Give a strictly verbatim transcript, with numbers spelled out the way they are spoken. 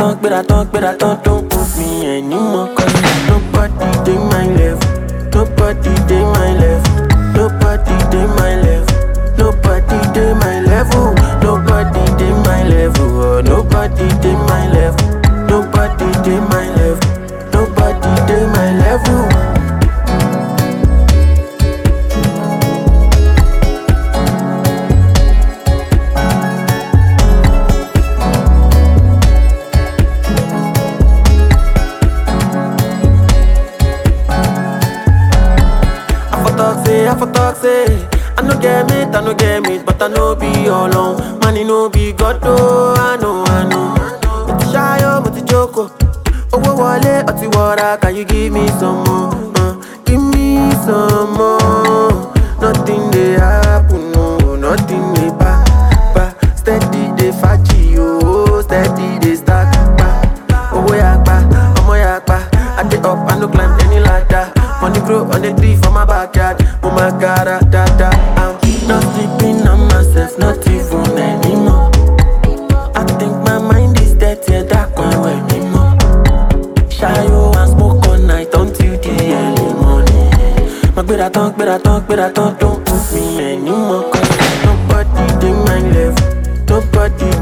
talk, better talk, better talk, don't put me anymore. Cause nobody dey my level. Nobody dey my level. Nobody dey my level. Nobody dey my level. Nobody dey my level. Oh, nobody dey my level. Nobody dey my level. Nobody dey my level. I for talk say I no get it, I no get it, but I know be alone. Money no be God, oh, I know, I know. But the shy, oh, but the joke, oh, oh, wallet, oti water, can you give me some more? Uh, give me some more. Nothing they happen, no, nothing they pa, pa. Steady they faji, oh, steady they stack, pa. Oh, yeah, pa, oh, yeah, pa. I get up, I no climb any ladder. Money grow on the tree for my backyard. Oh my god, da da da. I'm not sleeping on myself, not even anymore. I think my mind is dead, yeah, that can't wait anymore. Shy you and smoke all night until the early morning. My better talk, better talk, better talk, don't put me anymore. Cause nobody dey my level. Nobody